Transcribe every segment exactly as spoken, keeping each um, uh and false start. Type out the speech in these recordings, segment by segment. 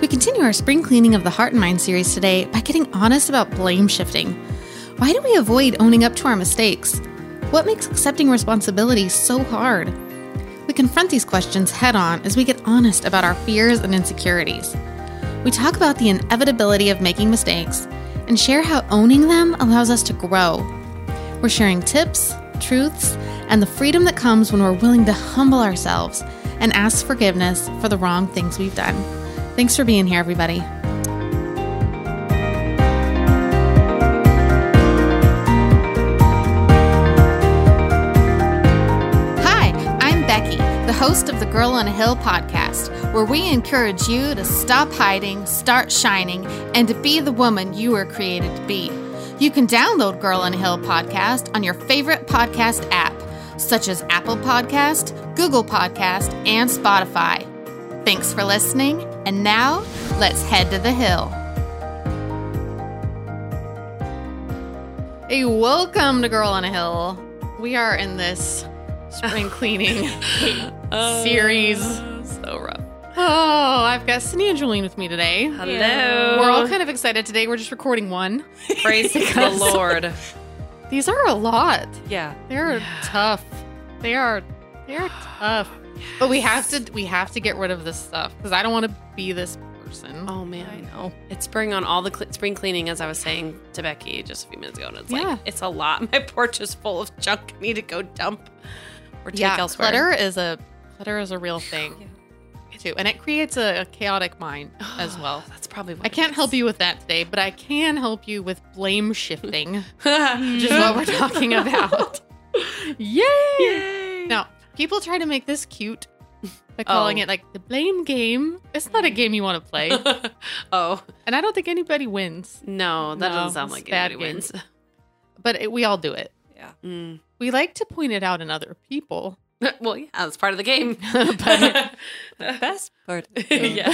We continue our spring cleaning of the Heart and Mind series today by getting honest about blame shifting. Why do we avoid owning up to our mistakes? What makes accepting responsibility so hard? We confront these questions head on as we get honest about our fears and insecurities. We talk about the inevitability of making mistakes and share how owning them allows us to grow. We're sharing tips, truths, and the freedom that comes when we're willing to humble ourselves and ask forgiveness for the wrong things we've done. Thanks for being here, everybody. Hi, I'm Becky, the host of the Girl on a Hill podcast, where we encourage you to stop hiding, start shining, and to be the woman you were created to be. You can download Girl on a Hill podcast on your favorite podcast app, such as Apple Podcast, Google Podcast, and Spotify. Thanks for listening, and now let's head to the hill. Hey, welcome to Girl on a Hill. We are in this spring cleaning oh, series. So rough. Oh, I've got Cindy and Jolene with me today. Hello. We're all kind of excited today. We're just recording one. Praise the Lord. These are a lot. Yeah. They're yeah. tough. They are they're tough. Yes. But we have to we have to get rid of this stuff because I don't want to be this person. Oh man, I know. It's spring on all the cl- spring cleaning, as I was saying to Becky just a few minutes ago, and it's yeah. like it's a lot. My porch is full of junk. I need to go dump or take yeah, elsewhere. Clutter is a clutter is a real thing. Yeah. Too, and it creates a, a chaotic mind as well. That's probably what I can't is. help you with that today, but I can help you with blame shifting, which is what we're talking about. Yay! Yay! Now, people try to make this cute by calling oh. it like the blame game. It's not a game you want to play. oh, and I don't think anybody wins. No, that no, doesn't sound like bad anybody wins. But it, we all do it. Yeah. Mm. We like to point it out in other people. Well, yeah, that's part of the game. But the best part of the game. yeah.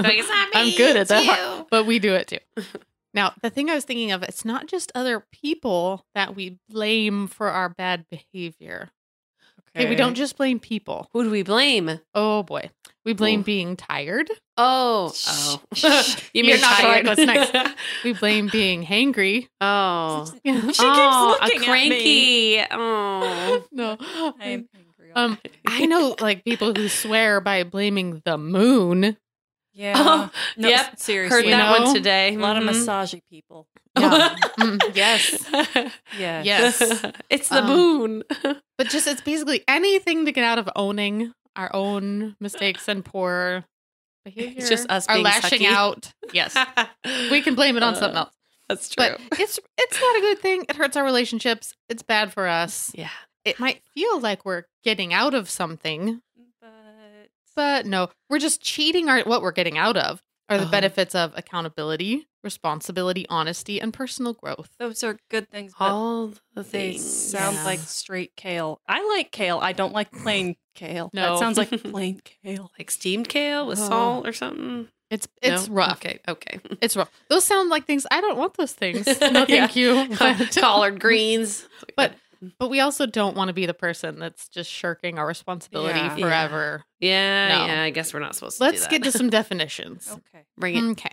I'm good at that part, but we do it too. Now, the thing I was thinking of, it's not just other people that we blame for our bad behavior. Okay. Okay, we don't just blame people. Who do we blame? Oh, boy. We blame Ooh. being tired. Oh. Oh. you You're not tired. Like what's next. We blame being hangry. Oh. She keeps oh, looking a cranky. At me. Oh. No. I'm Um, I know, like, people who swear by blaming the moon. Yeah. Oh, no, yep. Seriously. Heard that know? one today. A lot mm-hmm. of massagey people. Yeah. mm, yes. Yeah. Yes. It's the Um, moon. But just, it's basically anything to get out of owning our own mistakes and poor behavior. It's just us Our being lashing sucky. out. Yes. We can blame it on uh, something else. That's true. But it's it's not a good thing. It hurts our relationships. It's bad for us. Yeah. It might feel like we're getting out of something, But but no, we're just cheating our what we're getting out of are the Oh. benefits of accountability, responsibility, honesty, and personal growth. those are good things. But All the they things. sound Yeah. like straight kale. I like kale. I don't like plain kale. No. That sounds like plain kale. Like steamed kale with Oh. salt or something. It's it's No? rough. Okay. Okay. It's rough. Those sound like things I don't want those things. No, thank Yeah. you. But, Collard greens. But but we also don't want to be the person that's just shirking our responsibility Yeah. forever. yeah, No. yeah. I guess we're not supposed to Let's do that. get to some definitions. Okay. Bring it. Okay.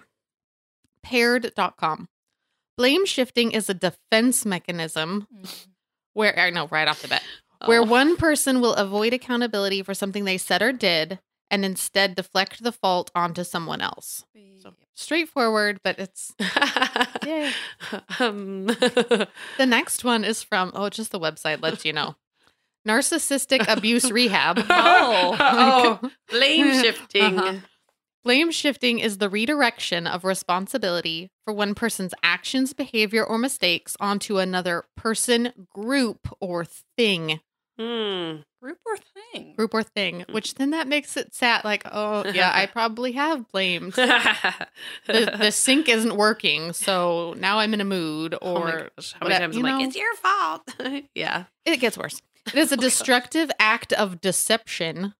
Paired dot com. Blame shifting is a defense mechanism Mm. where, I know, right off the bat, where Oh. one person will avoid accountability for something they said or did and instead deflect the fault onto someone else. So straightforward, but it's, yay. um, The next one is from, oh, just the website lets you know. Narcissistic Abuse Rehab. oh, oh, blame shifting. Uh-huh. Blame shifting is the redirection of responsibility for one person's actions, behavior, or mistakes onto another person, group, or thing. Hmm. Group or thing? Group or thing, which then that makes it sad. Like, oh, yeah, I probably have blamed. the, the sink isn't working, so now I'm in a mood. Oh my Or gosh, how many what- times you I'm like, know, it's your fault. yeah. it gets worse. It is a destructive act of deception.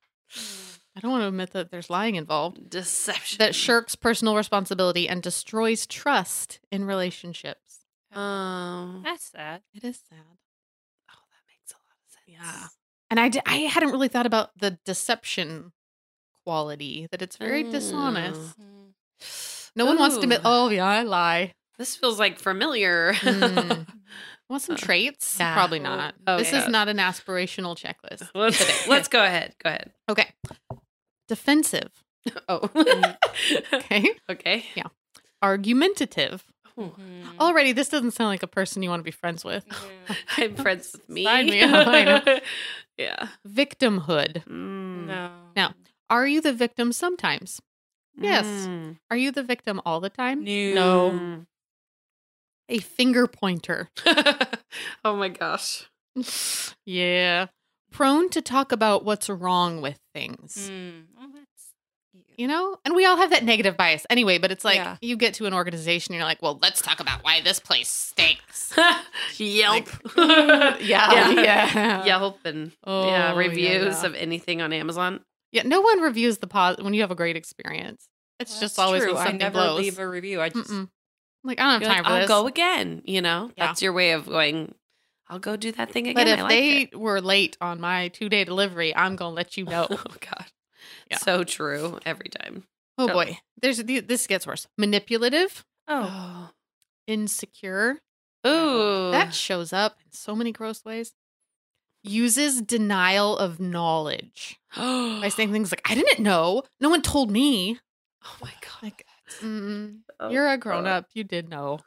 I don't want to admit that there's lying involved. Deception. That shirks personal responsibility and destroys trust in relationships. Oh. That's sad. It is sad. Oh, that makes a lot of sense. Yeah. And I, d- I hadn't really thought about the deception quality, that it's very Oh. dishonest. Mm. No one wants to admit, Ooh. oh, yeah, I lie. This feels like familiar. Mm. Want some Uh, traits? yeah. Probably not. Okay. This is not an aspirational checklist. let's, let's go ahead. Go ahead. Okay. Defensive. Oh. Okay. Okay. Argumentative. Mhm. Already, this doesn't sound like a person you want to be friends with. Yeah. I'm friends with me. Sign me up, I know. Yeah. Victimhood. Mm. No. Now, Are you the victim sometimes? Yes. Mm. Are you the victim all the time? No. Mm. A finger pointer. Oh my gosh. Yeah. Prone to talk about what's wrong with things. Mm. Oh, that's you. You know? And we all have that negative bias anyway, but it's like Yeah. you get to an organization and you're like, well, let's talk about why this place stinks. Yelp. yeah. Yeah. Yeah. Yelp and Oh, yeah, yeah, reviews yeah. of anything on Amazon. Yeah, no one reviews the pos when you have a great experience. It's Well, just that's always true. when I something never blows. leave a review. I just Mm-mm. Like, I don't have You're time like, for I'll this. go again, you know? Yeah. That's your way of going, I'll go do that thing again. But if I liked they it. were late on my two-day delivery, I'm going to let you know. Oh god. Yeah. So true every time. Oh Totally. boy. There's this gets worse. Manipulative, oh insecure. Ooh. That shows up in so many gross ways. Uses denial of knowledge by saying things like, I didn't know. No one told me. Oh my god. Like, mm, Oh, you're a grown God. up. You did know.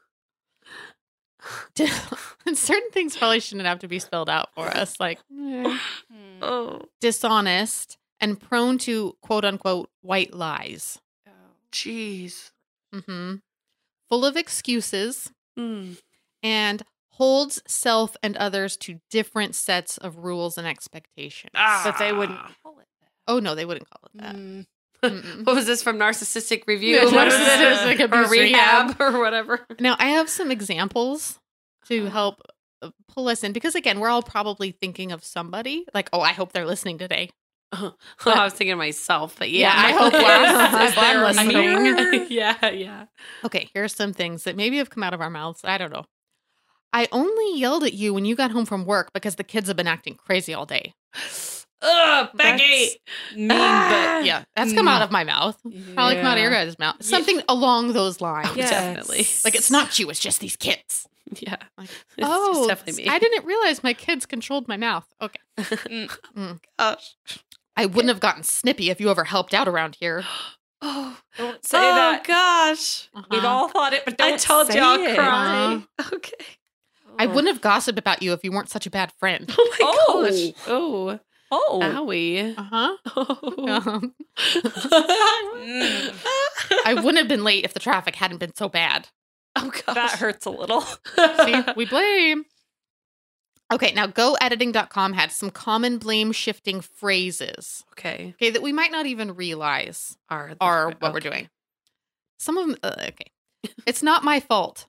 And certain things probably shouldn't have to be spelled out for us. Like, eh. Hmm. Oh, Dishonest and prone to quote unquote white lies. Oh. jeez. hmm Full of excuses Mm. and holds self and others to different sets of rules and expectations. Ah. But they wouldn't call it that. Oh, no, they wouldn't call it that. Mm. Mm-mm. What was this from Narcissistic Review? Yeah, What was it? Narcissistic or Abuse rehab or whatever. Now, I have some examples to help uh, pull us in because, again, we're all probably thinking of somebody like, oh, I hope they're listening today. Oh, I was thinking of myself, but yeah. Yeah, I hope we're- Is if I'm there a listening. mirror? yeah, yeah. Okay, here's some things that maybe have come out of our mouths. I don't know. I only yelled at you when you got home from work because the kids have been acting crazy all day. Ugh, Becky. Mean, Ah. but Yeah, that's come out of my mouth. Probably come out of your Yeah. guys' mouth. Something along those lines. Oh, Yes. definitely. Like, it's not you, it's just these kids. Yeah. Like, It's oh, definitely me. I didn't realize my kids controlled my mouth. Okay. Mm. Gosh. I wouldn't have gotten snippy if you ever helped out around here. Oh, Don't say oh that. gosh. We've Uh-huh. all thought it, but don't I told say you I'll it. cry. Okay. I wouldn't have gossiped about you if you weren't such a bad friend. Oh my Oh. gosh. Oh. Oh. Owie. Uh-huh. Oh. Um, Mm. I wouldn't have been late if the traffic hadn't been so bad. Oh gosh. That hurts a little. See, we blame. Okay, now go editing dot com had some common blame shifting phrases, Okay. okay, that we might not even realize Are are what we're okay. doing. Some of them, uh, okay. It's not my fault.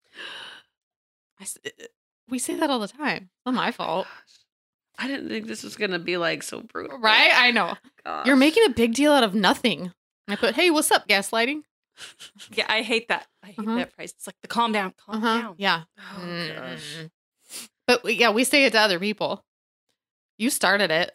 I s- uh, we say that all the time. It's not my fault. I didn't think this was gonna be like so brutal. Right? I know. Gosh. You're making a big deal out of nothing. I put, hey, what's up, gaslighting? Yeah, I hate that. I hate Uh-huh. that phrase. It's like the calm down, calm Uh-huh. down. Yeah. Oh gosh. Mm. But we- yeah, we say it to other people. You started it.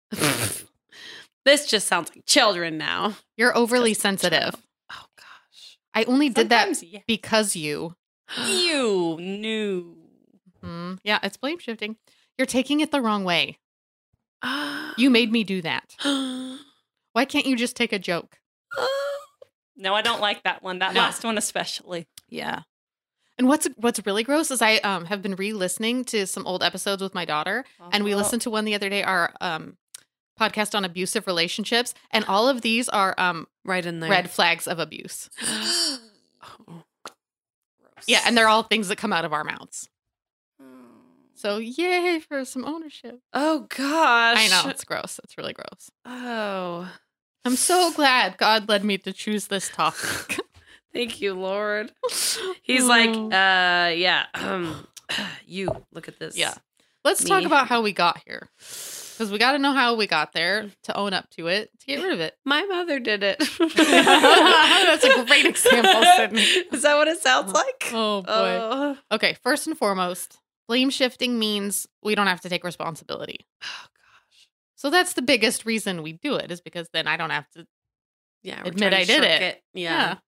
This just sounds like children now. You're overly Just a sensitive. child. Oh gosh. I only did that Sometimes, yeah. because you. You knew. Mm, yeah, it's blame shifting. You're taking it the wrong way. Ah. You made me do that. Why can't you just take a joke? No, I don't like that one. That No. last one especially. Yeah. And what's what's really gross is I um have been re-listening to some old episodes with my daughter, and we Oh. listened to one the other day, our um podcast on abusive relationships, and all of these are um Right in there. red flags of abuse. Oh. Yeah, and they're all things that come out of our mouths. So yay for some ownership. Oh gosh. I know, it's gross. It's really gross. Oh. I'm so glad God led me to choose this topic. Thank you, Lord. He's like, Oh. uh, yeah. Um, you look at this. Yeah. Let's Me. talk about how we got here. Because we got to know how we got there, to own up to it, to get rid of it. My mother did it. That's a great example, Sydney. Is that what it sounds like? Oh, boy. Oh, Okay, first and foremost, blame shifting means we don't have to take responsibility. oh, gosh. So that's the biggest reason we do it, is because then I don't have to. Yeah. we're Admit trying I to did shirk it. Yeah.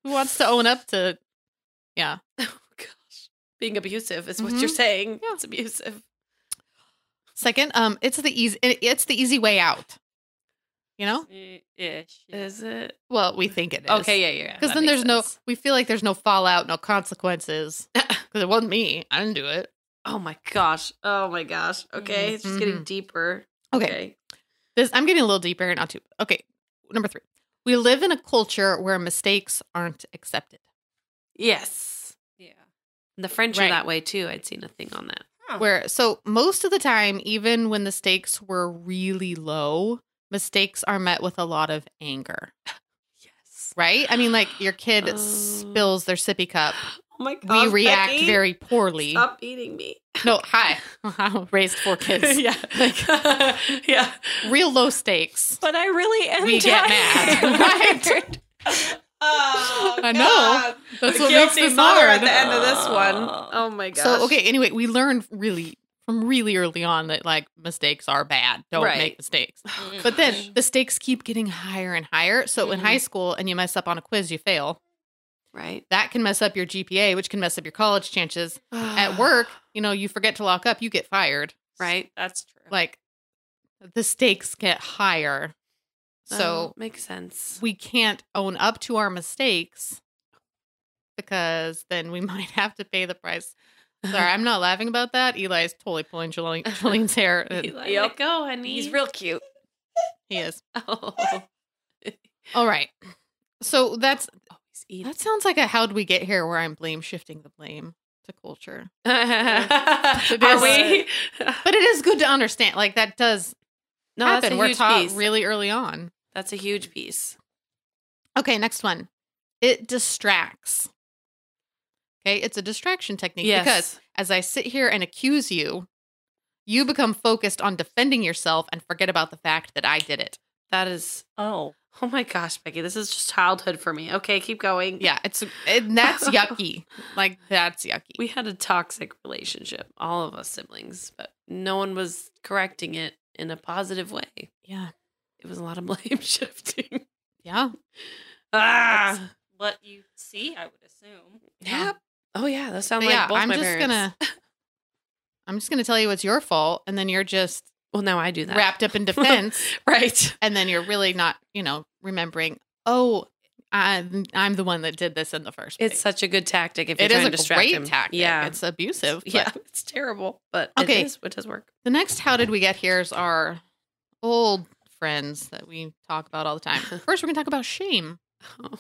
Who wants to own up to? Yeah. Oh gosh, being abusive is what Mhm. you're saying. Yeah. It's abusive. Second, um, it's the easy. It's the easy way out. You know. Ish. Is it? Well, we think it is. Okay, yeah, yeah. Because that then makes there's no. sense. We feel like there's no fallout, no consequences. Because it wasn't me. I didn't do it. Oh my gosh. Oh my gosh. Okay, it's just getting Mhm. deeper. Okay. This I'm getting a little deeper here, not too. Okay. Number three. We live in a culture where mistakes aren't accepted. Yes. Yeah. And the French Right. are that way too. I'd seen a thing on that. Huh. Where so most of the time, even when the stakes were really low, mistakes are met with a lot of anger. Yes. Right? I mean, like your kid Oh. spills their sippy cup. Oh my We gosh. react Becky, very poorly. Stop eating me. No, hi. I raised four kids. yeah. yeah. Real low stakes. But I really am We get mad. tired. Right? Oh, I know. God. That's The what makes guilty this mother hard. at the end of this one. Oh my gosh. So, okay, anyway, we learned really from really early on that like mistakes are bad. Don't Right. make mistakes. Mm. But then the stakes keep getting higher and higher. So in Mhm. high school and you mess up on a quiz, you fail. Right. That can mess up your G P A, which can mess up your college chances. At work, you know, you forget to lock up, you get fired. Right. That's true. Like the stakes get higher. So Oh, makes sense. we can't own up to our mistakes because then we might have to pay the price. Sorry, I'm not laughing about that. Eli's totally pulling Jolene, Jolene's hair. Eli, Yep. let go, honey. He's real cute. He is. Oh. All right. So that's Always eat. that sounds like a how did we get here where I'm blame shifting the blame to culture. Are is. we? But it is good to understand. Like that does No, that's happen. a We're huge taught piece. really early on. That's a huge piece. Okay, next one. It distracts. Okay, it's a distraction technique Yes. because as I sit here and accuse you, you become focused on defending yourself and forget about the fact that I did it. That is. Oh. Oh my gosh, Becky, this is just childhood for me. Okay, keep going. Yeah, it's it, that's yucky. Like that's yucky. We had a toxic relationship, all of us siblings, but no one was correcting it in a positive way. yeah, It was a lot of blame shifting. yeah. Ah. That's what you see, I would assume. Yeah. Oh yeah, that sounds But like yeah, both I'm my just parents. gonna. I'm just gonna tell you it's your fault, and then you're just Well, now I do that. wrapped up in defense, Right. and then you're really not, you know, remembering. Oh, I'm I'm the one that did this in the first place. It's such a good tactic if you're It trying is to a distract great him. tactic. Yeah. It's abusive. yeah, but- it's terrible, but Okay. it is. It does work. The next how did we get here is our old friends that we talk about all the time. First, we're gonna talk about shame. Oh.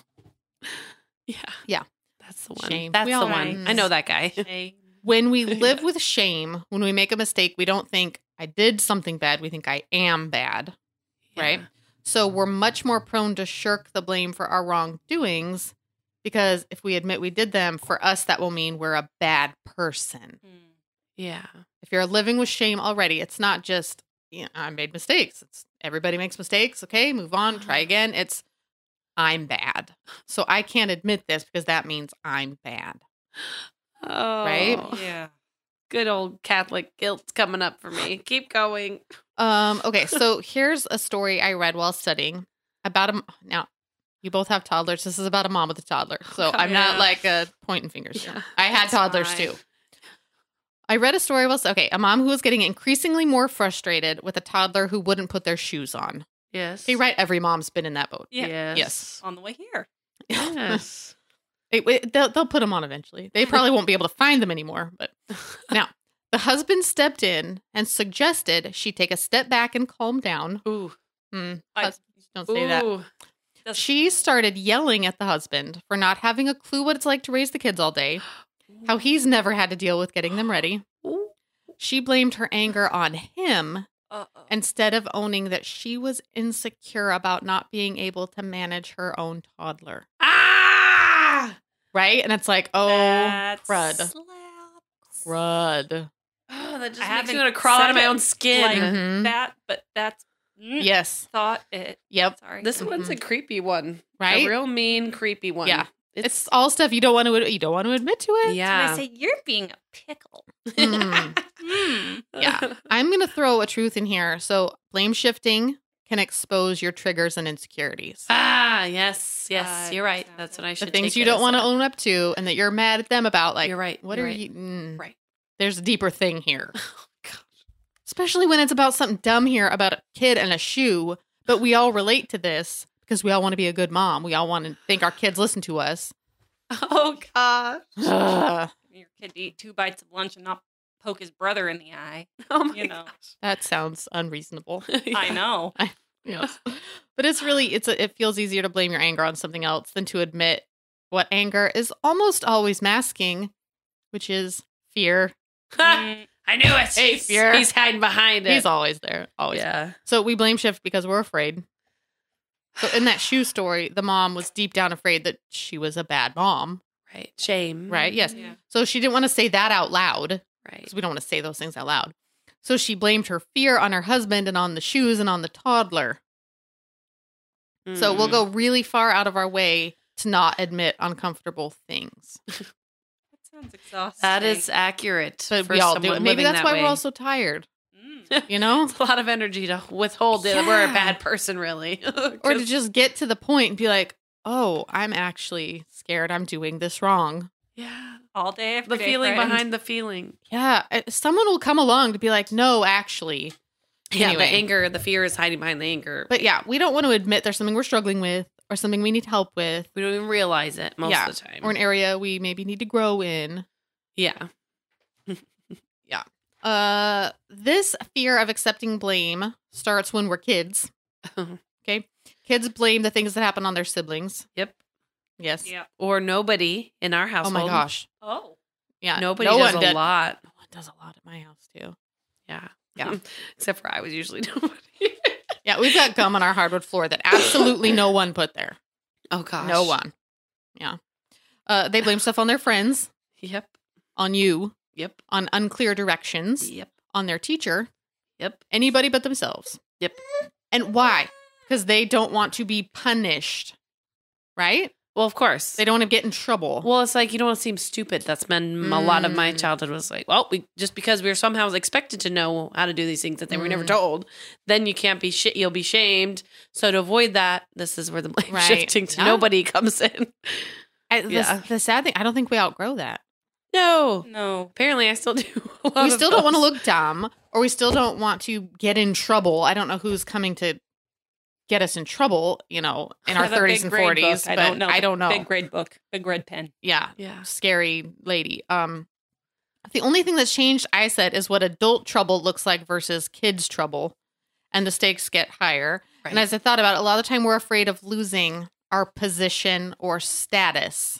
Yeah. Yeah. That's the one. Shame. That's We the all one. know. I know that guy. Shame. When we live Yeah. with shame, when we make a mistake, we don't think I did something bad. We think I am bad. Right? So we're much more prone to shirk the blame for our wrongdoings because if we admit we did them, for us, that will mean we're a bad person. Hmm. Yeah. If you're living with shame already, it's not just, you know, I made mistakes. It's everybody makes mistakes. Okay, move on, try again. It's I'm bad. So I can't admit this because that means I'm bad. Oh. Right? Yeah. Good old Catholic guilt coming up for me. Keep going. Um, okay, so here's a story I read while studying about a now you both have toddlers. This is about a mom with a toddler. So Okay. I'm not Yeah. like uh, pointing fingers. Yeah, I had that's toddlers fine. too. I read a story while okay, a mom who was getting increasingly more frustrated with a toddler who wouldn't put their shoes on. Yes. Okay, right? Every mom's been in that boat. Yeah. Yes. Yes. On the way here. Yes. It- it- they'll, they'll put them on eventually. They probably won't be able to find them anymore. But now, the husband stepped in and suggested she take a step back and calm down. Ooh. Hmm, I- husbands don't say that. Ooh. That's- She started yelling at the husband for not having a clue what it's like to raise the kids all day, how he's never had to deal with getting them ready. Ooh. She blamed her anger on him Uh-oh. instead of owning that she was insecure about not being able to manage her own toddler. Ah! Right? And it's like, oh, That crud. slaps. Oh, crud. that just I makes me haven't want to crawl out of said my it own skin. like Mhm. that, but that's mm, Yes. thought it. Yep. Sorry. This one's a creepy one. Right? A real mean, creepy one. Yeah. It's, all stuff you don't want to you don't want to admit to it. And yeah. I say you're being a pickle. Mm. Mm. Yeah. I'm going to throw a truth in here. So, blame shifting can expose your triggers and insecurities. Ah, yes, yes, Uh, you're right. exactly. That's what I The should. things take you it don't as want to that. own up to and that you're mad at them about. Like, You're right. What you're are right. you? Mm, Right. There's a deeper thing here. Oh, gosh. Especially when it's about something dumb here about a kid and a shoe. But we all relate to this because we all want to be a good mom. We all want to think our kids listen to us. Oh gosh. Ugh, Your kid to eat two bites of lunch and not poke his brother in the eye. Oh my You know. that sounds unreasonable. gosh. I know. Yes. But it's really, it's a, it feels easier to blame your anger on something else than to admit what anger is almost always masking, which is fear. Mm, I knew it. Hey, he's, fear. he's hiding behind it. He's always there. Always. yeah. So we blame shift because we're afraid. So in that shoe story, the mom was deep down afraid that she was a bad mom, Right. Shame. right? Yes. yeah. So she didn't want to say that out loud Right. because we don't want to say those things out loud. So she blamed her fear on her husband and on the shoes and on the toddler. So we'll Mm. go really far out of our way to not admit uncomfortable things. That sounds exhausting. That is accurate. But for we all do someone it. Maybe living that's that why way. we're all so tired. Mm. You know? It's a lot of energy to withhold that we're a Yeah. bad person, really. Or to just get to the point and be like, oh, I'm actually scared I'm doing this wrong. yeah, All day, every the day, feeling friend. behind the feeling. Yeah. uh, Someone will come along to be like, no, actually. Yeah, Anyway. the anger, the fear is hiding behind the anger. But yeah, we don't want to admit there's something we're struggling with or something we need help with we don't even realize it most Yeah. of the time. or an area we maybe need to grow in. yeah. Uh, this fear of accepting blame starts when we're kids. Okay. Kids blame the things that happen on their siblings. Yep. Yes. Yeah. Or nobody in our Oh household. my gosh. Oh. Yeah. Nobody no does one a did- lot. No one does a lot at my house too. Yeah. Yeah. Except for I was usually nobody. Yeah, we've got gum on our hardwood floor that absolutely no one put there. Oh gosh. No one. Yeah. Uh, they blame stuff on their friends, Yep. on you, Yep. on unclear directions, Yep. on their teacher, Yep. anybody but themselves. Yep. And why? Because they don't want to be punished, right? Well, of course. They don't want to get in trouble. Well, it's like you don't want to seem stupid. That's been a lot of my Mm. childhood was like, well, we just because we were somehow expected to know how to do these things that they were never Mm. told, then you can't be shit. You'll be shamed. So to avoid that, this is where the blame Right. shifting to Yeah. nobody comes in. I, the, yeah. the sad thing, I don't think we outgrow that. No, No. apparently I still do. A lot We of still don't want to those. look dumb, or we still don't want to get in trouble. I don't know who's coming to get us in trouble, you know, in our Or the thirties big and grade forties. book. But I don't know. I The don't know. Big grade book. Big red pen. Yeah. Yeah. Scary lady. Um, the only thing that's changed, I said, is what adult trouble looks like versus kids' trouble, and the stakes get higher. Right. And as I thought about it, a lot of the time we're afraid of losing our position or status.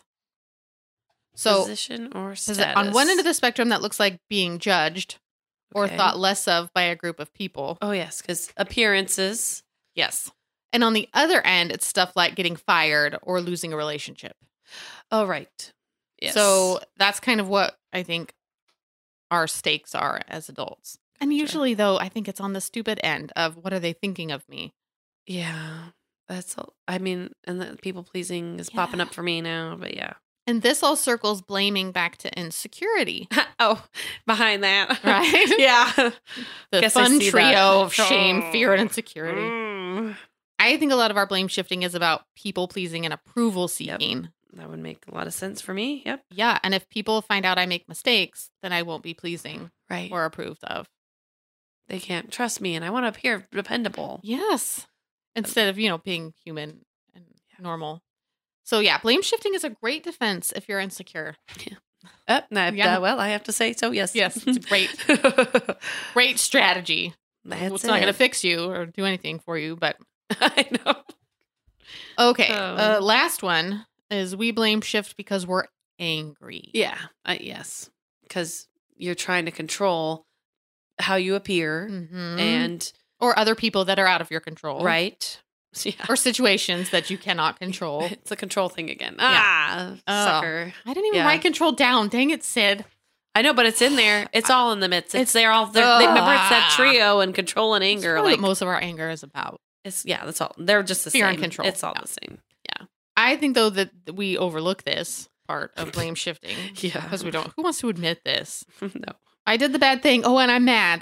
So Position or 'cause status. on one end of the spectrum, that looks like being judged or Okay. thought less of by a group of people. Oh yes, because appearances. Yes. And on the other end, it's stuff like getting fired or losing a relationship. Oh right. Yes. So that's kind of what I think our stakes are as adults. And Gotcha. usually, though, I think it's on the stupid end of what are they thinking of me? yeah, that's. a- I mean, and the people pleasing is popping Yeah. up for me now. But yeah. And this all circles blaming back to insecurity, oh, behind that, right? yeah. The Guess I fun see trio that. of shame, Oh. fear, and insecurity. Mm. I think a lot of our blame shifting is about people pleasing and approval seeking. That would make a lot of sense for me. Yep. Yeah. And if people find out I make mistakes, then I won't be pleasing Right. or approved of. They can't trust me, and I want to appear dependable. Yes. Instead of, you know, being human and normal. So, yeah, blame shifting is a great defense if you're insecure. Uh, no, Yeah. uh, well, I have to say so. Yes. Yes, it's great. Great strategy. That's it's not going to it. fix you or do anything for you, but I know. okay. Um, uh, last one is we blame shift because we're angry. Yeah. Uh, yes. Because you're trying to control how you appear, Mhm. and or other people that are out of your control. right. Yeah. Or situations that you cannot control. It's a control thing again. Ah, Oh. sucker. I didn't even Yeah. write control down. Dang it, Sid. I know, but it's in there. It's all in the midst. It's, It's- there all. They're, they, remember, it's that Ugh. trio and control and That's anger. probably Like what most of our anger is about. it's yeah. That's all. They're just the Fear same. and control. It's all Yeah. the same. I think, though, that we overlook this part of blame shifting. Yeah. Because we don't. Who wants to admit this? no. I did the bad thing. Oh, and I'm mad.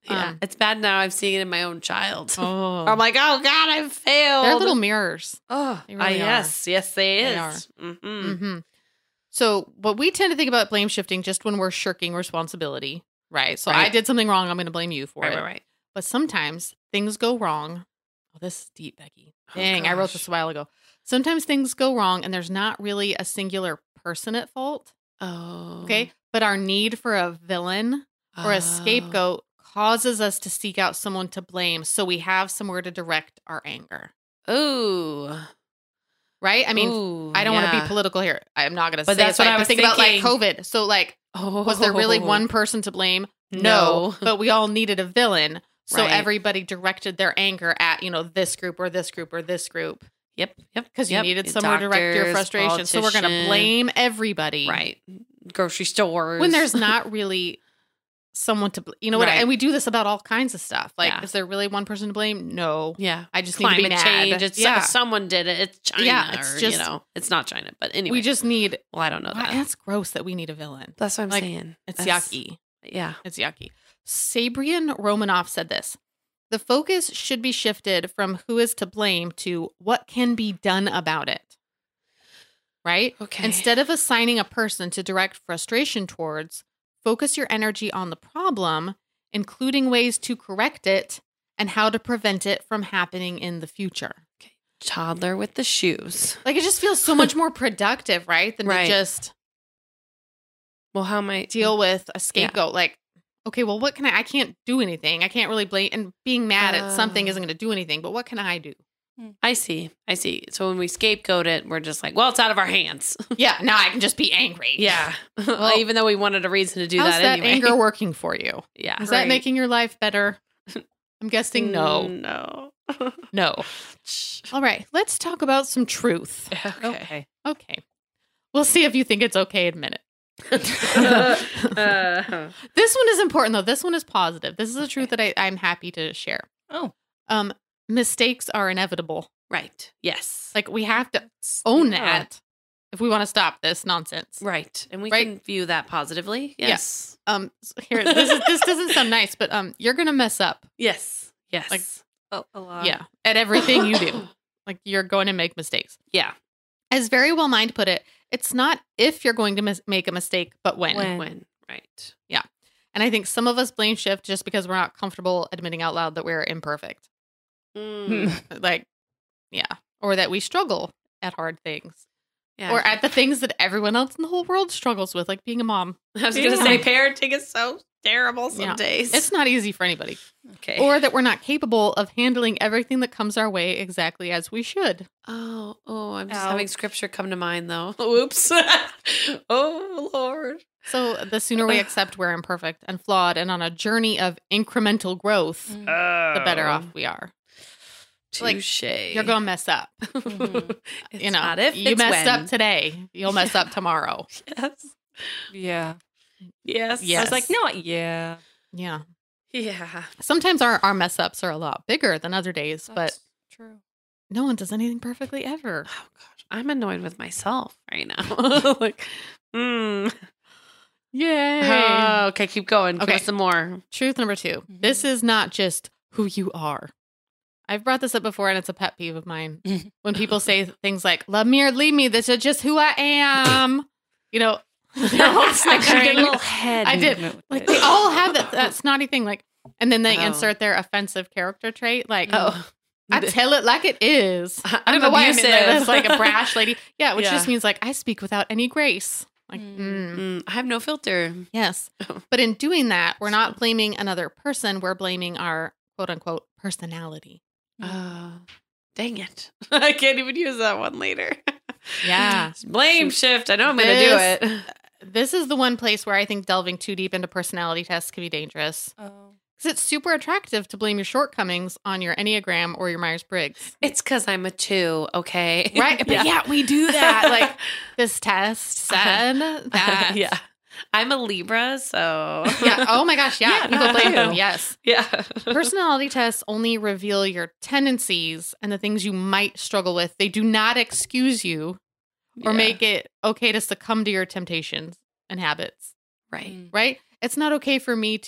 Yeah, Um, it's bad now. I'm seeing it in my own child. Oh. I'm like, oh God, I've failed. They're little mirrors. Oh, They ah, really are. yes, yes, they, They is. are. Mm-hmm. Mm-hmm. So, what we tend to think about blame shifting just when we're shirking responsibility, right? So, I Right. did something wrong. I'm going to blame you for Right, it. right, right. But sometimes things go wrong. Oh, this is deep, Becky. Oh, Dang, I wrote gosh. this a while ago. Sometimes things go wrong and there's not really a singular person at fault. Oh, Okay. But our need for a villain or a Oh. scapegoat causes us to seek out someone to blame so we have somewhere to direct our anger. Ooh, Right? I mean, Ooh, I don't want to yeah. be political here. I'm not going to say But that's it, what I but was think about like thinking. COVID. So, like, Oh, was there really one person to blame? No. No. But we all needed a villain. So Right. everybody directed their anger at, you know, this group or this group or this group. Yep, yep. Because you yep. needed somewhere to direct your Doctors, frustration. So we're going to politician. blame everybody. Right. Grocery stores. When there's not really someone to, bl- you know what? Right. And we do this about all kinds of stuff. Like, Yeah. is there really one person to blame? No. Yeah. I just Climate need to be mad. change. It's yeah. someone did it. It's China. Yeah, it's or, just- you know, it's not China. But anyway, We just need, well, I don't know Why- that. that's gross that we need a villain. That's what I'm like, saying. It's That's- yucky. Yeah. It's yucky. Sabrian Romanoff said this. The focus should be shifted from who is to blame to what can be done about it. Right? Okay. Instead of assigning a person to direct frustration towards, focus your energy on the problem, including ways to correct it and how to prevent it from happening in the future. Toddler with the shoes. Like, it just feels so much more productive, right? Than Right. to just Well, how am I deal with a scapegoat. Like, okay, well, what can I, I can't do anything. I can't really blame, and being mad at something Oh. isn't going to do anything, but what can I do? I see. I see. So when we scapegoat it, we're just like, well, it's out of our hands. Yeah, now I can just be angry. Yeah. Well, even though we wanted a reason to do How's that, that anyway. anger working for you? Yeah. Is that Right. making your life better? I'm guessing no. Mm, No. No. All right, let's talk about some truth. Okay. Okay. Okay. We'll see if you think it's okay to admit it. Uh, This one is important, though. This one is positive. This is a truth that I, I'm happy to share. Oh. Um, mistakes are inevitable. right. Yes. Like, we have to own Yeah. that if we want to stop this nonsense. Right. And we Right. can view that positively. Yes. Um, so here, this is this doesn't sound nice, but um, you're gonna mess up. Yes. Yes. Like, A, a lot. Yeah, at everything you do. Like, you're going to make mistakes. yeah. As Very Well Mind put it, it's not if you're going to mis- make a mistake, but when. When. When. Right. And I think some of us blame shift just because we're not comfortable admitting out loud that we're imperfect. Mm. Like, yeah, or that we struggle at hard things, Yeah. or at the things that everyone else in the whole world struggles with, like being a mom. I was going to Yeah. say parenting is so terrible some Yeah. days. It's not easy for anybody. okay. Or that we're not capable of handling everything that comes our way exactly as we should. oh, oh, I'm just Ouch. having scripture come to mind though. Oops. oh, Lord. So the sooner we accept we're imperfect and flawed and on a journey of incremental growth, Mm. the better Oh. off we are. Like, Touche. You're going to mess up. Mhm. It's you know, not if, you it's messed when. up today, you'll mess up tomorrow. Yes. Yeah. Yes. I Yes. was like, no, yeah. Yeah. Yeah. Sometimes our, our mess ups are a lot bigger than other days, but That's true. no one does anything perfectly ever. Oh gosh, I'm annoyed with myself right now. like, mm. Yay. Oh, okay, keep going. Give Okay. us some more. Truth number two. Mhm. This is not just who you are. I've brought this up before and it's a pet peeve of mine. Mhm. When people say things like, love me or leave me, this is just who I am. You know, they're all I did a snickering. little head. I did. movement with Like, it. they all have that, that snotty thing. Like, and then they Oh. insert their offensive character trait. Like, Oh, I tell it like it is. I I'm don't know why I mean abusive. that. That's like a brash lady. Yeah, which Yeah. just means like I speak without any grace. Like, Mm. mm, Mm, I have no filter. yes. Oh. But in doing that, we're not blaming another person. We're blaming our quote unquote personality. Oh, dang it! I can't even use that one later. Yeah. Blame shift. I know I'm going to do This- it. This is the one place where I think delving too deep into personality tests can be dangerous. Oh. Because it's super attractive to blame your shortcomings on your Enneagram or your Myers-Briggs. It's because I'm a two. Okay, Right? But yeah, we do that. Like, this test said that. yeah, I'm a Libra, so Yeah. Oh my gosh. Yeah. Yeah, People blame them. ew. Yes. yeah. Personality tests only reveal your tendencies and the things you might struggle with. They do not excuse you or Yeah. make it okay to succumb to your temptations and habits, right. Mm. right? It's not okay for me to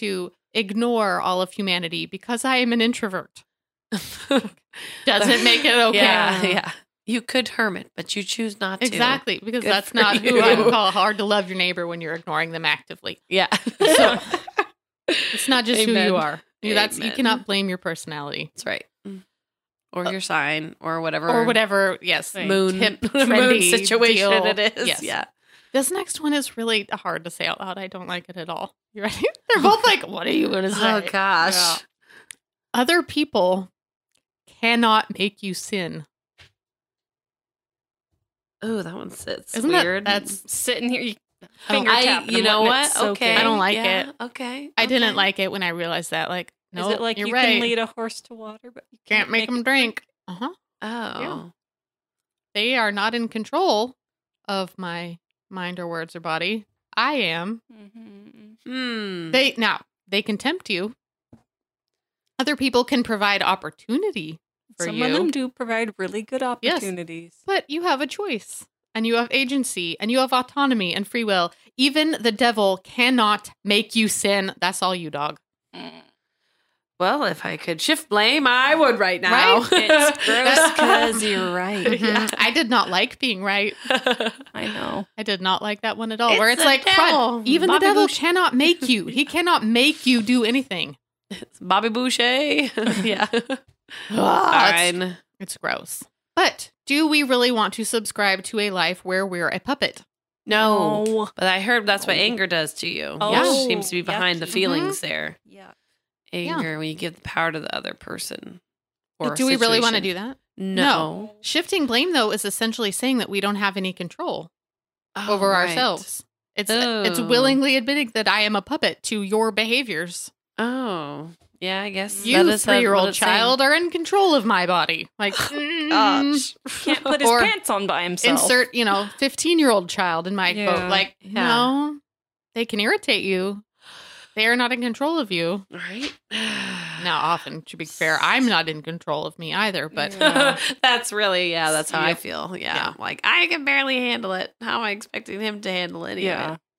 ignore all of humanity because I am an introvert. Doesn't make it okay. Yeah, yeah. You could hermit, but you choose not to. Exactly, because Good that's for not you. who I would call hard to love your neighbor when you're ignoring them actively. Yeah. So it's not just who Amen. you are. You- That's you Amen. cannot blame your personality That's right. Or your sign, or whatever. or whatever. Yes, moon, hip, moon trendy situation deal. it is. Yes. Yeah. This next one is really hard to say out loud. I don't like it at all. You ready? They're both like, "What are you going to say?" Oh, gosh. Yeah. Other people cannot make you sin. Oh, that one sits Isn't that- weird. that's- Sitting here, you I don't- finger I, tapping. you and know letting what? it soak Okay. in. I don't like Yeah, it. Okay. I didn't okay. like it when I realized that. Like, no, Is it like you're you right. can lead a horse to water, but you Can't make them it drink. Uh huh. Oh. They are not in control of my mind or words or body. I am. Mhm. Hmm. They now they can tempt you. Other people can provide opportunity for Some you, of them do provide really good Yes. opportunities. but you have a choice, and you have agency, and you have autonomy and free will. Even the devil cannot make you sin. That's all you, dog. Well, if I could shift blame, I would right now. Right? It's gross because you're right. Mhm. I did not like being right. I know. I did not like that one at all. It's where it's the like, devil. crud, even Bobby the devil Bush. cannot make you. He cannot make you do anything. It's Bobby Boucher. Yeah. Ah, it's, Fine. it's gross. But do we really want to subscribe to a life where we're a puppet? No. Oh. But I heard that's what Oh. anger does to you. Oh. Yeah. Seems to be behind the Yucky. feelings there. Yeah. Anger when you give the power to the other person. Or do we really want to situation. do that? No. Shifting blame, though, is essentially saying that we don't have any control Oh, over right. ourselves. It's it's Oh. willingly admitting that I am a puppet to your behaviors. Oh. Yeah, I guess. You, that is how- what three-year-old it's saying. child, are in control of my body. Like, mm, Gosh. Can't put his Or pants on by himself. insert, you know, fifteen-year-old child in my Yeah. quote. Like, Yeah. no, they can irritate you. They are not in control of you. Right? Now, often, to be fair, I'm not in control of me either, but Yeah. That's really, yeah, that's how I Yep. feel. Yeah. Yeah. Like, I can barely handle it. How am I expecting him to handle any Yeah. of it?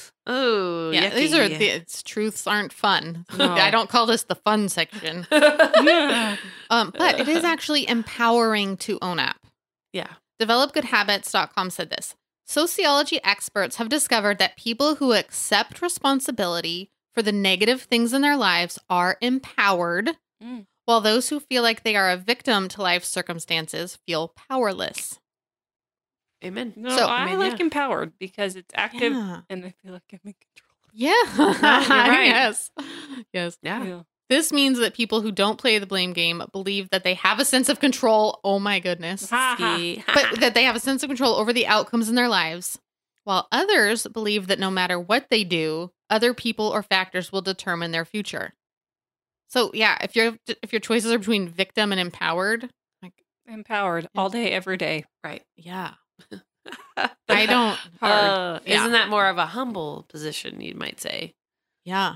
Oh, yeah, these are the it's, truths aren't fun. No. I don't call this the fun section. Yeah. Um, but it is actually empowering to own up. Yeah. develop good habits dot com said this. Sociology experts have discovered that people who accept responsibility for the negative things in their lives are empowered, Mm. while those who feel like they are a victim to life circumstances feel powerless. Amen. No, So, I, I mean, like yeah. empowered because it's active Yeah. and I feel like I'm in control. Yeah. you're right. Yes. Yes. Yeah. This means that people who don't play the blame game believe that they have a sense of control. Oh my goodness. Ha, ha. See? But that they have a sense of control over the outcomes in their lives, while others believe that no matter what they do, other people or factors will determine their future. So yeah, if your if your choices are between victim and empowered, like Empowered all day, every day. right. yeah, I don't hard. Uh, Yeah. Isn't that more of a humble position, you might say? Yeah,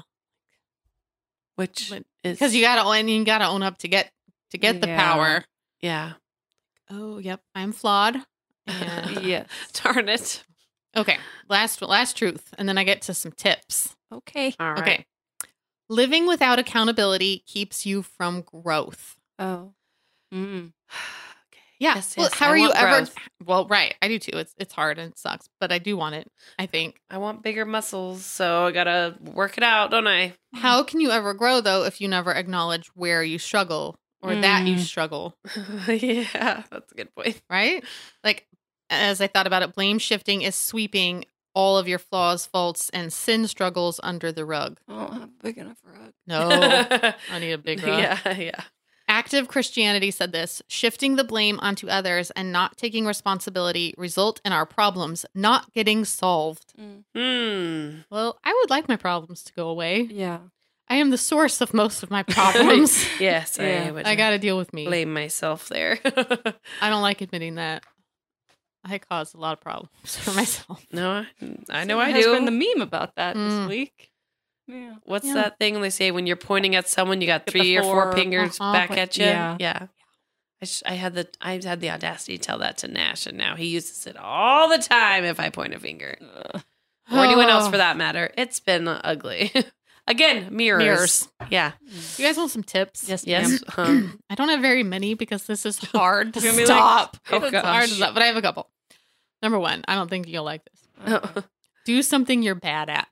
Which But- is because you gotta and you gotta own up to get to get the Yeah. power. yeah. Oh, yep, I'm flawed. And, Yeah. Darn it. okay, last last truth, and then I get to some tips. Okay. All right. Okay. Living without accountability keeps you from growth. Oh. Mm. Yeah. Yes, well, yes, how I are you want ever? growth. Well, right. I do too. It's it's hard and it sucks, but I do want it. I think. I want bigger muscles, so I gotta work it out, don't I? How can you ever grow though if you never acknowledge where you struggle or that you Mm. struggle? Yeah, that's a good point. Right? Like, as I thought about it, blame shifting is sweeping all of your flaws, faults, and sin struggles under the rug. I don't have a big enough rug. No, I need a big rug. Yeah, yeah. Active Christianity said this: shifting the blame onto others and not taking responsibility result in our problems not getting solved. Mm. Hmm. Well, I would like my problems to go away. Yeah. I am the source of most of my problems. Yes, Yeah. I would. I got to deal with me. blame myself there. I don't like admitting that. I caused a lot of problems for myself. no, I, I know There I has do. been the meme about that Mm. this week. Yeah. What's Yeah. that thing they say when you're pointing at someone, you got Get three the or four four- fingers uh-huh, back but- at you? yeah. Yeah. I, sh- I had the I had the audacity to tell that to Nash, and now he uses it all the time if I point a finger, Ugh. or anyone else Oh. for that matter. It's been ugly. Again, mirrors. Mirrors. Yeah. You guys want some tips? Yes, Yes. Um, I don't have very many because this is hard to You're gonna be stop. like, oh, it's hard gosh. to stop, but I have a couple. Number one, I don't think you'll like this. Okay. Do something you're bad at.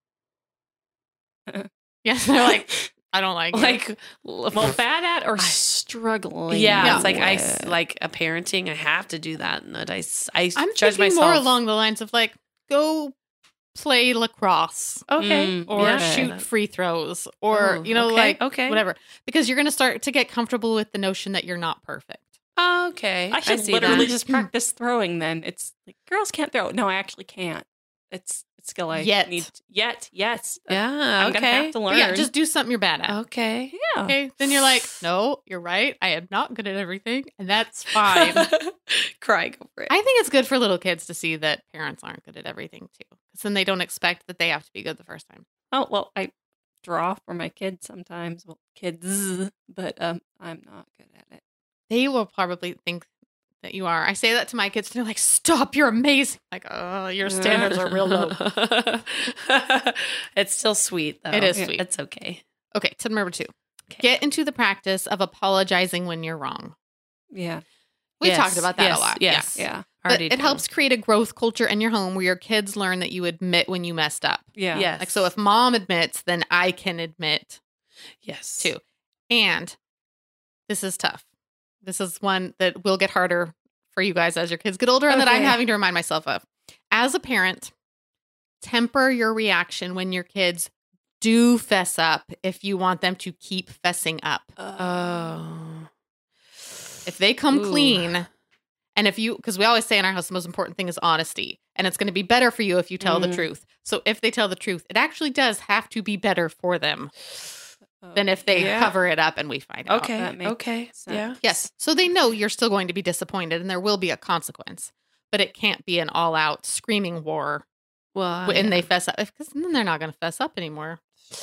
Yes, they're like, I don't like it. like, Well, bad at or I- struggling. yeah, Yeah. it's like I s- with. like a parenting. I have to do that, and that I s- I I'm judge thinking myself more along the lines of like, go play lacrosse Okay, Mm, or yeah. shoot free throws or, Oh, you know, okay, like okay. whatever. Because you're going to start to get comfortable with the notion that you're not perfect. Okay, I should see literally that. just practice throwing then. It's like girls can't throw. No, I actually can't. It's it's skill I Yet. need. Yet, yes. Yeah, I'm okay. gonna have to But learn. yeah, just do something you're bad at. Okay. yeah. Okay. Then you're like, no, you're right. I am not good at everything. And that's fine. Cry, go for it. I think it's good for little kids to see that parents aren't good at everything too. Because then they don't expect that they have to be good the first time. Oh well, I draw for my kids sometimes. Well, kids, but um, I'm not good at it. They will probably think that you are. I say that to my kids and they're like, stop, you're amazing. Like, oh, your standards are real low. It's still sweet, though. It is sweet. It's okay. Okay, tip number two. Okay. Get into the practice of apologizing when you're wrong. Yeah. We Yes, talked about that yes, a lot. yes. Yeah. Yeah. But Already it done. helps create a growth culture in your home where your kids learn that you admit when you messed up. Yeah. Yes. Like, so if mom admits, then I can admit yes, too. And this is tough. This is one that will get harder for you guys as your kids get older and that I'm Okay. having to remind myself of. As a parent, temper your reaction when your kids do fess up if you want them to keep fessing up. Oh, If they come Ooh. clean, and if you, because we always say in our house, the most important thing is honesty. And it's going to be better for you if you tell the Mm. truth. So if they tell the truth, it actually does have to be better for them Oh, than if they Yeah. cover it up and we find out. okay, that makes okay, sense. yeah, Yes. So they know you're still going to be disappointed and there will be a consequence, but it can't be an all out screaming war Well, when yeah. they fess up, because then they're not going to fess up anymore.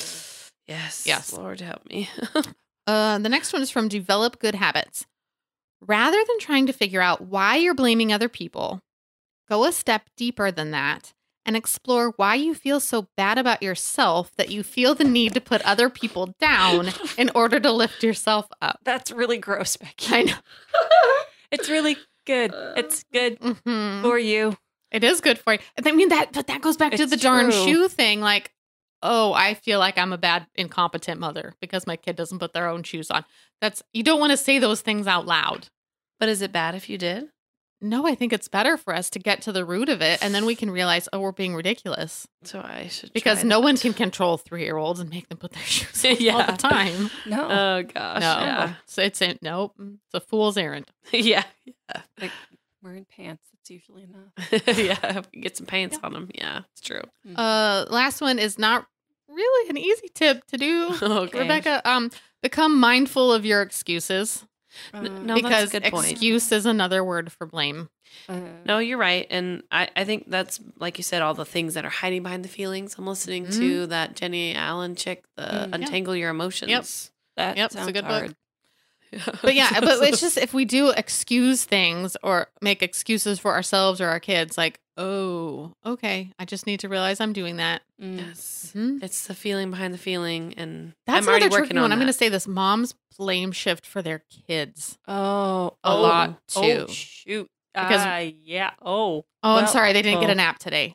yes, Yes. Lord help me. Uh, the next one is from Develop Good Habits. Rather than trying to figure out why you're blaming other people, go a step deeper than that and explore why you feel so bad about yourself that you feel the need to put other people down in order to lift yourself up. That's really gross, Becky. I know. It's really good. It's good Mhm. for you. It is good for you. I mean, that, but that goes back to It's the darn true. shoe thing. Like, oh, I feel like I'm a bad, incompetent mother because my kid doesn't put their own shoes on. That's, you don't want to say those things out loud. But is it bad if you did? No, I think it's better for us to get to the root of it. And then we can realize, oh, we're being ridiculous So I should because try no that. one can control three year olds and make them put their shoes on all Yeah. the time. No. Oh gosh, No, yeah, so it's a, nope. It's a fool's errand. yeah, like wearing pants. That's usually enough. yeah. Get some pants on them. Yeah, it's true. Uh, last one is not really an easy tip to do. Okay, Rebecca, um, become mindful of your excuses. N- no, because that's a good point. excuse is another word for blame. Uh, No, you're right. And I, I think that's, like you said, all the things that are hiding behind the feelings. I'm listening Mm-hmm. to that Jenny Allen chick, the Mm, yeah. Untangle Your Emotions. that Yep, it's a sounds good book. hard. But yeah, but it's just if we do excuse things or make excuses for ourselves or our kids, like, oh, okay, I just need to realize I'm doing that. Mm. Yes. Mhm. It's the feeling behind the feeling. And That's I'm already another working tricky on one. I'm going to that. say this: moms blame shift for their kids Oh, a oh, lot oh, too. shoot. Because- uh, yeah. Oh. Oh, I'm Well, sorry, they didn't get oh. a nap today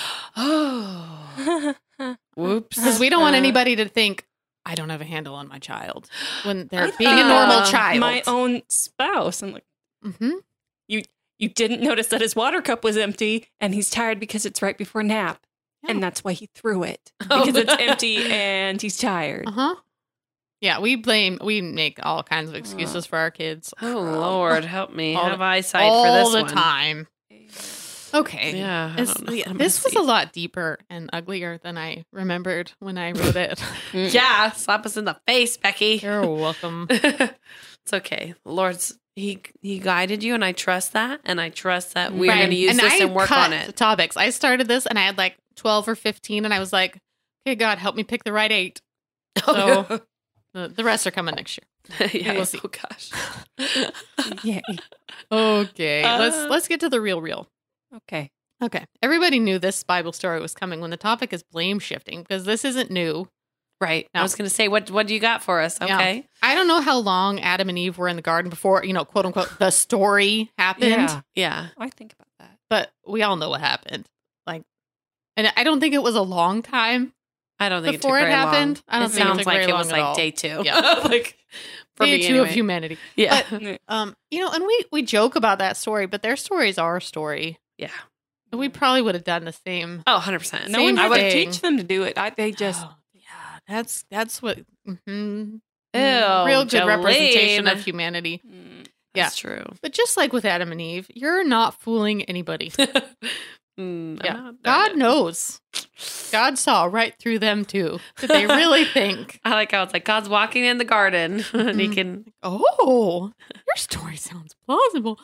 Oh, whoops. because we don't want Uh, anybody to think I don't have a handle on my child when they're I being a think, normal uh, child. My own spouse. I'm like, hmm you didn't notice that his water cup was empty and he's tired because it's right before nap. Yeah. And that's why he threw it Oh. because it's empty and he's tired. Uh huh. Yeah, we blame. We make all kinds of excuses for our kids Oh, Lord, help me. All Have the- eyesight all for this the one. time. Okay. Yeah. I It's- don't know yeah, what I'm this gonna was a see. lot deeper and uglier than I remembered when I wrote it. Yeah, slap us in the face, Becky. You're welcome. It's okay. The Lord's he he guided you, and I trust that, and I trust that we're Right. going to use and this I and work cut on it. topics. I started this and I had like twelve or fifteen, and I was like, "Okay, God, help me pick the right eight." So the, the rest are coming next year. yeah, we'll see. Oh gosh. Yay. Okay, Uh. let's let's get to the real, real. Okay. Okay, everybody knew this Bible story was coming when the topic is blame shifting because this isn't new. Right. No. I was going to say, what what do you got for us? Yeah. Okay. I don't know how long Adam and Eve were in the garden before, you know, quote unquote, the story happened. Yeah. Yeah. I think about that. But we all know what happened. Like, and I don't think it was a long time. I don't think Before it it took very happened, long. I don't it think it sounds took like very it was long at like all. day two. Yeah. like for Day me two anyway. of humanity. Yeah. But, um, you know, and we we joke about that story, but their story is our story. yeah. And we probably would have done the same. Oh, one hundred percent. No one Same had to thing. teach them to do it. I, they just, Oh, yeah, that's that's what mm-hmm. Ew, real good representation Jolene. of humanity. mm, That's true. But just like with Adam and Eve, you're not fooling anybody. Mm, I'm Yeah, not doing God it. knows. God saw right through them too. Did they really think? I like how it's like God's walking in the garden and he Mhm. can. Oh, your story sounds plausible.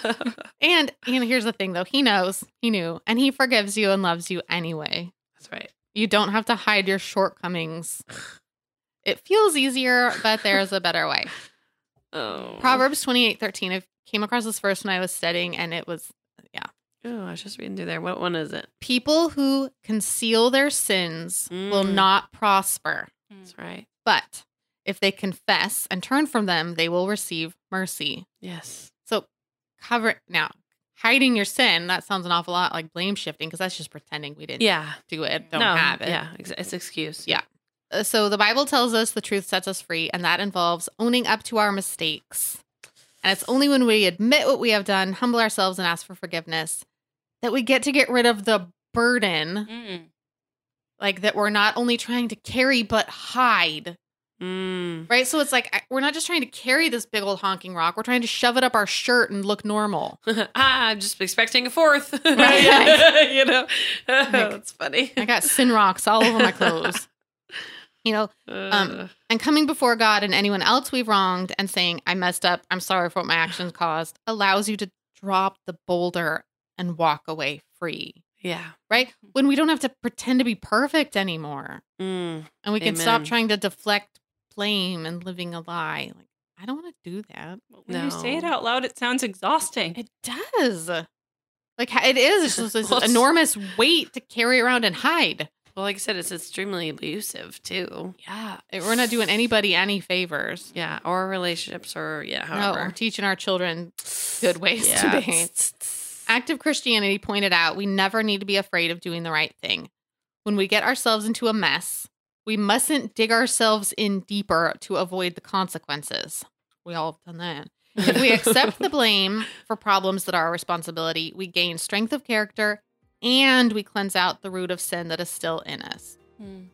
And you know, here's the thing, though. He knows, he knew, and he forgives you and loves you anyway. That's right. You don't have to hide your shortcomings. It feels easier, but there's a better way. Oh. Proverbs twenty-eight thirteen. I came across this verse when I was studying, and it was Oh, I was just reading through there. What one is it? people who conceal their sins will Mm. not prosper. That's right. But if they confess and turn from them, they will receive mercy. Yes. So cover now. Hiding your sin, that sounds an awful lot like blame shifting because that's just pretending we didn't Yeah. do it, don't no. have it. Yeah. Ex- It's excuse. Yeah. Uh, So the Bible tells us the truth sets us free, and that involves owning up to our mistakes. And it's only when we admit what we have done, humble ourselves, and ask for forgiveness that we get to get rid of the burden, mm. like that we're not only trying to carry, but hide. Mm. Right? So it's like I- we're not just trying to carry this big old honking rock. We're trying to shove it up our shirt and look normal. ah, I'm just expecting a fourth. Right. you know, that's funny. I got sin rocks all over my clothes. You know, Uh, and coming before God and anyone else we've wronged and saying, I messed up, I'm sorry for what my actions caused, allows you to drop the boulder and walk away free, yeah. right? When we don't have to pretend to be perfect anymore. Mm. And we can stop Amen. trying to deflect blame and living a lie. Like, I don't want to do that. When you say it No. out loud, it sounds exhausting. It does. Like, ha- it is. It's just this Well, it's- enormous weight to carry around and hide. Well, like I said, it's extremely abusive too. Yeah. We're not doing anybody any favors. Yeah, or relationships, or yeah, No, we're however. teaching our children good ways Yeah. to behave. Active Christianity pointed out we never need to be afraid of doing the right thing. When we get ourselves into a mess, we mustn't dig ourselves in deeper to avoid the consequences. We all have done that. If we accept the blame for problems that are our responsibility, we gain strength of character and we cleanse out the root of sin that is still in us. Mm.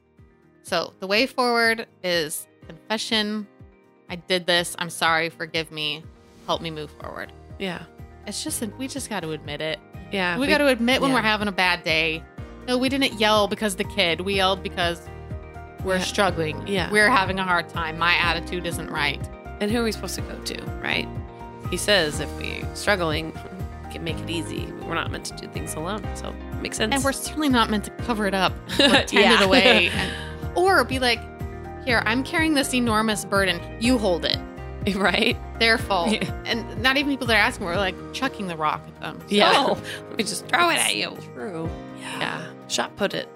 So the way forward is confession. I did this. I'm sorry. Forgive me. Help me move forward. Yeah, It's just, we just got to admit it. yeah. we got to admit when yeah. we're having a bad day. No, we didn't yell because the kid. We yelled because we're Yeah. struggling. Yeah. We're having a hard time. My attitude isn't right. And who are we supposed to go to, right? He says if we're struggling, we can make it easy. We're not meant to do things alone, so it makes sense. And we're certainly not meant to cover it up or tend Yeah. it away. And, or be like, here, I'm carrying this enormous burden. You hold it. right? Their fault. Yeah. And not even people that are asking, we're like chucking the rock at them. So- Yeah. Oh. Let me just throw it at you. True. Yeah. Shot put it.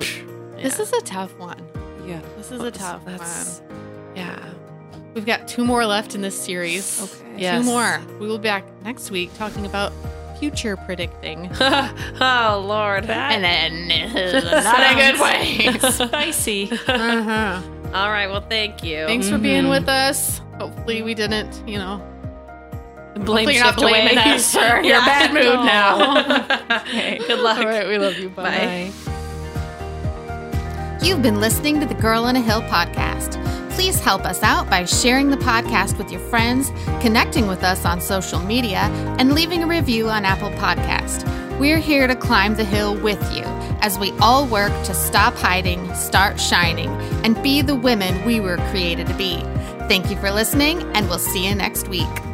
This Yeah. is a tough one. Yeah. This is a tough That's- one. Yeah. We've got two more left in this series. Okay. Yes. Two more. We will be back next week talking about future predicting. oh, Lord. That And then not a good way. spicy. Uh-huh. All right. Well, thank you. Thanks for being Mhm. with us. Hopefully we didn't, you know, Blame hopefully you're not shift away. blaming us or your bad mood No. now. Okay. Good luck. All right, we love you. Bye. Bye. You've been listening to the Girl on a Hill podcast. Please help us out by sharing the podcast with your friends, connecting with us on social media, and leaving a review on Apple Podcast. We're here to climb the hill with you as we all work to stop hiding, start shining, and be the women we were created to be. Thank you for listening, and we'll see you next week.